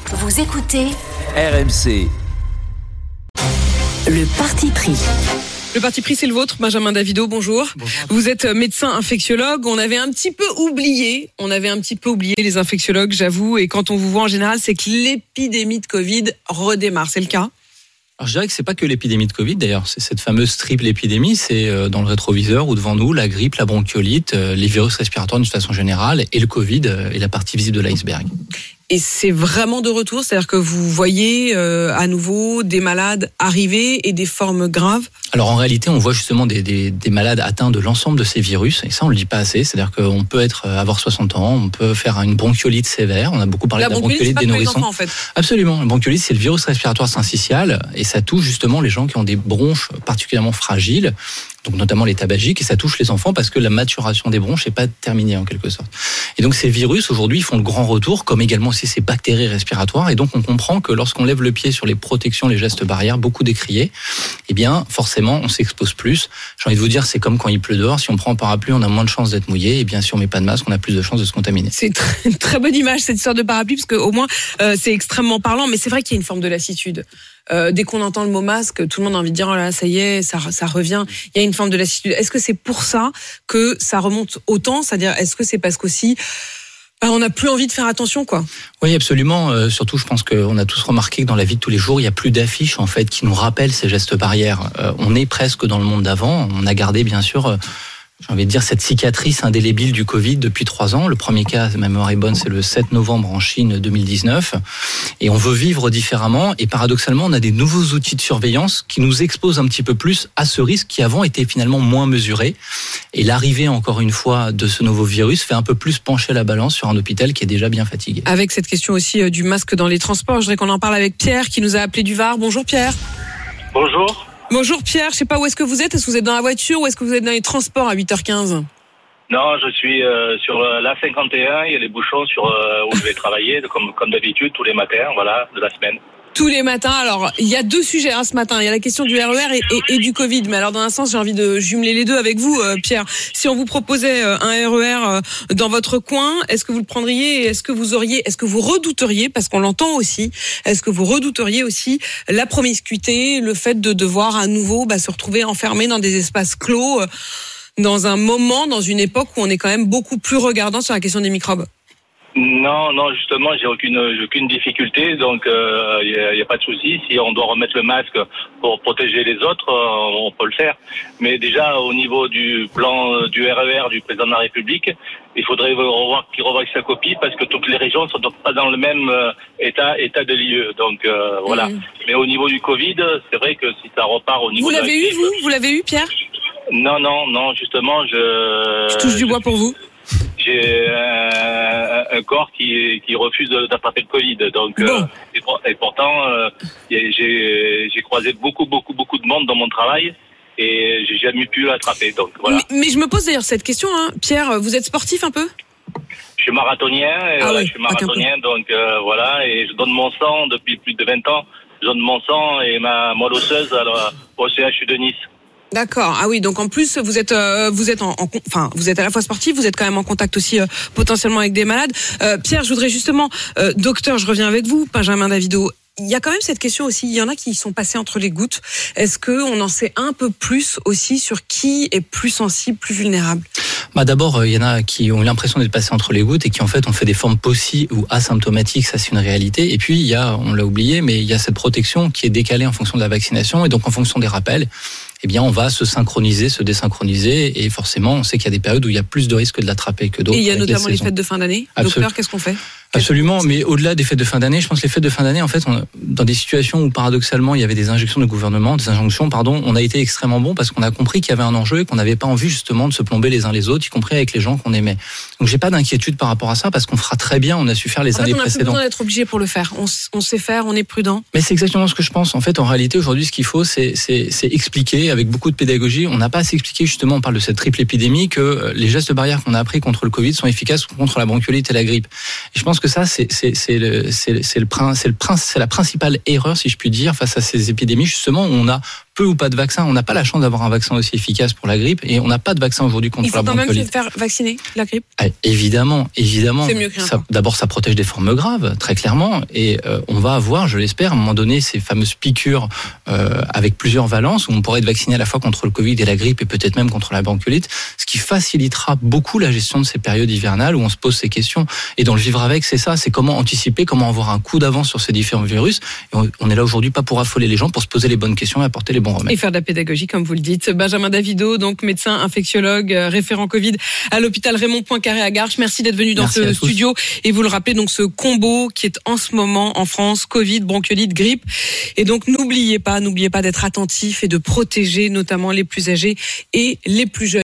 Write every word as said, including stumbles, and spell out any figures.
Vous écoutez R M C. Le parti pris. Le parti pris, c'est le vôtre, Benjamin Davido, bonjour. bonjour. Vous êtes médecin infectiologue. On avait un petit peu oublié, on avait un petit peu oublié les infectiologues, j'avoue. Et quand on vous voit en général, c'est que l'épidémie de Covid redémarre. C'est le cas ? Alors je dirais que c'est pas que l'épidémie de Covid d'ailleurs, c'est cette fameuse triple épidémie, c'est dans le rétroviseur ou devant nous la grippe, la bronchiolite, les virus respiratoires d'une façon générale et le Covid est la partie visible de l'iceberg. Et c'est vraiment de retour, c'est-à-dire que vous voyez euh, à nouveau des malades arriver et des formes graves ? Alors en réalité, on voit justement des, des, des malades atteints de l'ensemble de ces virus, et ça on le dit pas assez, c'est-à-dire qu'on peut être avoir soixante ans, on peut faire une bronchiolite sévère, on a beaucoup parlé la de la bronchiolite, bronchiolite des nourrissons. Enfants, en fait. Absolument, la bronchiolite c'est le virus respiratoire syncytial, et ça touche justement les gens qui ont des bronches particulièrement fragiles, donc notamment les tabagiques, et ça touche les enfants parce que la maturation des bronches n'est pas terminée en quelque sorte. Et donc ces virus aujourd'hui font le grand retour, comme également aussi ces bactéries respiratoires, et donc on comprend que lorsqu'on lève le pied sur les protections, les gestes barrières, beaucoup décriés, eh bien forcément on s'expose plus. J'ai envie de vous dire, c'est comme quand il pleut dehors, si on prend un parapluie, on a moins de chances d'être mouillé, et bien si on met pas de masque, on a plus de chances de se contaminer. C'est une très bonne image cette histoire de parapluie, parce qu'au moins euh, c'est extrêmement parlant, mais c'est vrai qu'il y a une forme de lassitude. Euh, dès qu'on entend le mot masque, tout le monde a envie de dire oh là, ça y est, ça, ça revient. Il y a une forme de lassitude. Est-ce que c'est pour ça que ça remonte autant ? C'est-à-dire, est-ce que c'est parce qu'aussi bah, on n'a plus envie de faire attention, quoi ? Oui, absolument. Euh, surtout, je pense qu'on a tous remarqué que dans la vie de tous les jours, il n'y a plus d'affiches en fait qui nous rappellent ces gestes barrières. Euh, on est presque dans le monde d'avant. On a gardé, bien sûr. Euh, J'ai envie de dire cette cicatrice indélébile du Covid depuis trois ans. Le premier cas, ma mémoire est bonne, c'est le sept novembre en Chine deux mille dix-neuf. Et on veut vivre différemment. Et paradoxalement, on a des nouveaux outils de surveillance qui nous exposent un petit peu plus à ce risque qui avant était finalement moins mesuré. Et l'arrivée, encore une fois, de ce nouveau virus fait un peu plus pencher la balance sur un hôpital qui est déjà bien fatigué. Avec cette question aussi du masque dans les transports, je voudrais qu'on en parle avec Pierre qui nous a appelé du Var. Bonjour Pierre. Bonjour. Bonjour Pierre, je sais pas où est-ce que vous êtes, est-ce que vous êtes dans la voiture ou est-ce que vous êtes dans les transports à huit heures quinze ? Non, je suis euh, sur l'A cinquante et un, il y a les bouchons sur euh, où je vais travailler, comme, comme d'habitude, tous les matins, voilà, de la semaine. Tous les matins, alors il y a deux sujets hein, ce matin, il y a la question du R E R et, et, et du Covid, mais alors dans un sens j'ai envie de jumeler les deux avec vous euh, Pierre. Si on vous proposait euh, un R E R euh, dans votre coin, est-ce que vous le prendriez et est-ce que vous auriez, est-ce que vous redouteriez, parce qu'on l'entend aussi, est-ce que vous redouteriez aussi la promiscuité, le fait de devoir à nouveau bah, se retrouver enfermé dans des espaces clos, euh, dans un moment, dans une époque où on est quand même beaucoup plus regardant sur la question des microbes ? Non, non, justement, j'ai aucune, j'ai aucune difficulté, donc il euh, n'y a, y a pas de souci. Si on doit remettre le masque pour protéger les autres, euh, on peut le faire. Mais déjà, au niveau du plan du R E R du président de la République, il faudrait revoir qu'il revoie sa copie parce que toutes les régions ne sont pas dans le même euh, état, état de lieu. Donc euh, voilà. Mmh. Mais au niveau du Covid, c'est vrai que si ça repart au niveau. Vous l'avez de la eu, vous Vous l'avez eu, Pierre ? Non, non, non. Justement, je. Je touche du bois pour vous. J'ai un, un corps qui, qui refuse d'attraper le Covid, donc bon. euh, et, et pourtant euh, j'ai, j'ai croisé beaucoup, beaucoup, beaucoup de monde dans mon travail et j'ai jamais pu l'attraper. Donc voilà. Mais, mais je me pose d'ailleurs cette question, hein. Pierre, vous êtes sportif un peu ? Je suis marathonien, et ah voilà, oui, je suis marathonien, donc euh, voilà, et je donne mon sang depuis plus de vingt ans. Je donne mon sang et ma moelle osseuse alors, au C H U de Nice. D'accord. Ah oui, donc en plus vous êtes euh, vous êtes en, en enfin vous êtes à la fois sportif, vous êtes quand même en contact aussi euh, potentiellement avec des malades. Euh, Pierre, je voudrais justement euh, docteur, je reviens avec vous, Benjamin Davido. Il y a quand même cette question aussi, il y en a qui sont passés entre les gouttes. Est-ce que on en sait un peu plus aussi sur qui est plus sensible, plus vulnérable ? Bah d'abord, il y en a qui ont l'impression d'être passés entre les gouttes et qui en fait ont fait des formes possi ou asymptomatiques, ça c'est une réalité. Et puis il y a, on l'a oublié, mais il y a cette protection qui est décalée en fonction de la vaccination et donc en fonction des rappels. Eh bien, on va se synchroniser, se désynchroniser, et forcément, on sait qu'il y a des périodes où il y a plus de risques de l'attraper que d'autres. Et il y a notamment les, les fêtes de fin d'année. Absol- Docteur, qu'est-ce qu'on fait ? Absolument, mais au-delà des fêtes de fin d'année, je pense que les fêtes de fin d'année, en fait, on, dans des situations où paradoxalement il y avait des injections de gouvernement, des injonctions, pardon, on a été extrêmement bon parce qu'on a compris qu'il y avait un enjeu et qu'on n'avait pas envie justement de se plomber les uns les autres, y compris avec les gens qu'on aimait. Donc j'ai pas d'inquiétude par rapport à ça parce qu'on fera très bien, on a su faire les en années fait, on précédentes. On a plus besoin d'être obligé pour le faire. On, on sait faire, on est prudent. Mais c'est exactement ce que je pense. En fait, en réalité, aujourd'hui, ce qu'il faut, c'est, c'est, c'est expliquer avec beaucoup de pédagogie. On n'a pas assez expliqué justement. On parle de cette triple épidémie que les gestes barrières qu'on a appris contre le Covid sont efficaces contre la bronchiolite et la grippe. Et je pense que ça, c'est, c'est c'est le, c'est, c'est le prince, c'est le prince, c'est la principale erreur, si je puis dire, face à ces épidémies, justement, où on a peu ou pas de vaccin. On n'a pas la chance d'avoir un vaccin aussi efficace pour la grippe et on n'a pas de vaccin aujourd'hui contre la bronchiolite. Il faut quand même se faire vacciner la grippe. Ah, évidemment, évidemment. C'est mieux que rien. Ça, d'abord, ça protège des formes graves, très clairement, et euh, on va avoir, je l'espère, à un moment donné, ces fameuses piqûres euh, avec plusieurs valences où on pourrait être vacciné à la fois contre le Covid et la grippe et peut-être même contre la bronchiolite, ce qui facilitera beaucoup la gestion de ces périodes hivernales où on se pose ces questions. Et dans le vivre avec, c'est ça, c'est comment anticiper, comment avoir un coup d'avance sur ces différents virus. Et on, on est là aujourd'hui pas pour affoler les gens, pour se poser les bonnes questions et apporter les bons remèdes. Et faire de la pédagogie, comme vous le dites. Benjamin Davido, donc médecin infectiologue, référent Covid à l'hôpital Raymond Poincaré à Garches. Merci d'être venu dans Merci ce studio. Et vous le rappelez, donc ce combo qui est en ce moment en France, Covid, bronchiolite, grippe. Et donc n'oubliez pas, n'oubliez pas d'être attentif et de protéger notamment les plus âgés et les plus jeunes.